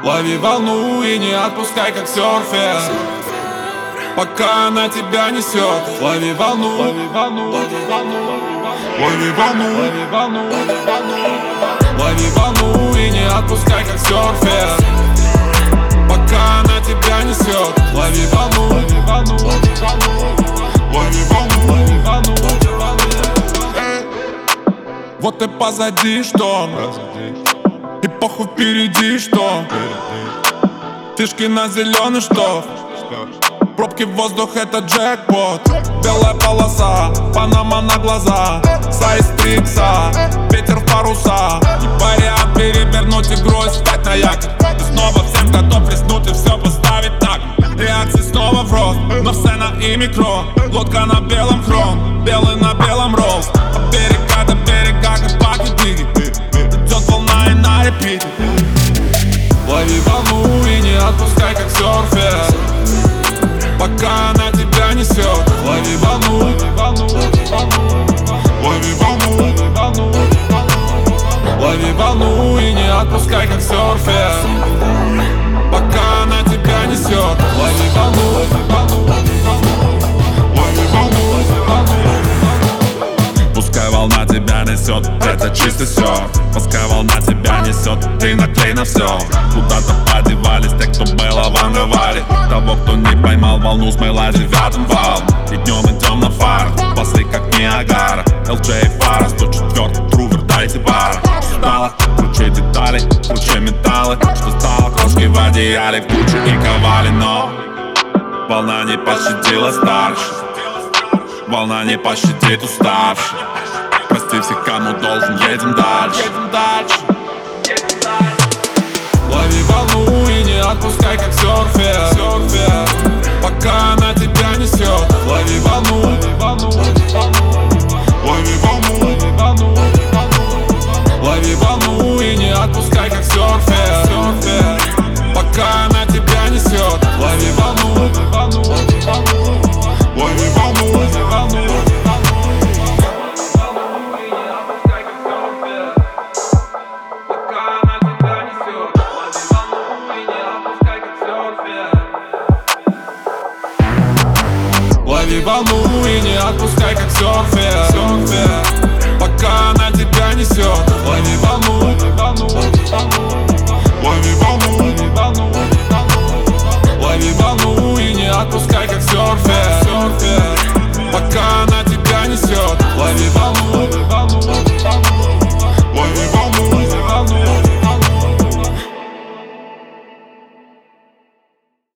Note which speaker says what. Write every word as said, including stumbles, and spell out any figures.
Speaker 1: Лови волну и не отпускай, как серфер, пока она тебя несет. Лови волну, лови волну, лови волну, лови волну, лови волну, лови волну и не отпускай, как серфер, пока она тебя несет. Лови волну, лови волну, лови волну, лови волну, лови волну. Вот и позади что, и похуй впереди что. Фишки на зеленый штоф, пробки в воздух, это джекпот. Белая полоса, Панама на глаза, сайз трикса, ветер в паруса. И вариант перевернуть игру и стать на якорь. Ты снова всем готов рискнуть и все поставить так. Реакции снова в рост, но сцена и микро. Лодка на белом хром, белый на белом рост. От берега до берега, как паки-биги. Идет волна и на репите. Лови волну и не отпускай, как серфер, пока она тебя несет. Лови волну, лови волну, лови волну, лови волну и не отпускай, как серфер, пока она тебя несет. Лови волну, лови волну, лови волну. Пускай волна тебя несет, это чистый серф. Пускай волна тебя несет, ты наклей на все. Куда-то подевались те, кто был авангаваре. Того, кто не поймал волну, смыла девятым валом. И днем идем на фар, басы как Ниагара. эл джей Фара, сто четыре, Трувер, дайте пара. Что стало? Круче детали, круче металлы. Что стало? Крошки в одеяле, в кучу и ковали. Но волна не пощадила старше, волна не пощадит уставших. Прости всех, кому должен, едем дальше, едем дальше. Лови волну и не отпускай, как серфер, серфер, пока она тебя несет. Лови волну, лови волну, лови волну, лови волну и не отпускай, как серфер, серфер, пока она тебя несет. Лови волну, лови волну, лови волну, лови волну. Лови волну и не отпускай, как серфер, серфер, пока она тебя несет. Лови волну, лови волну, лови волну.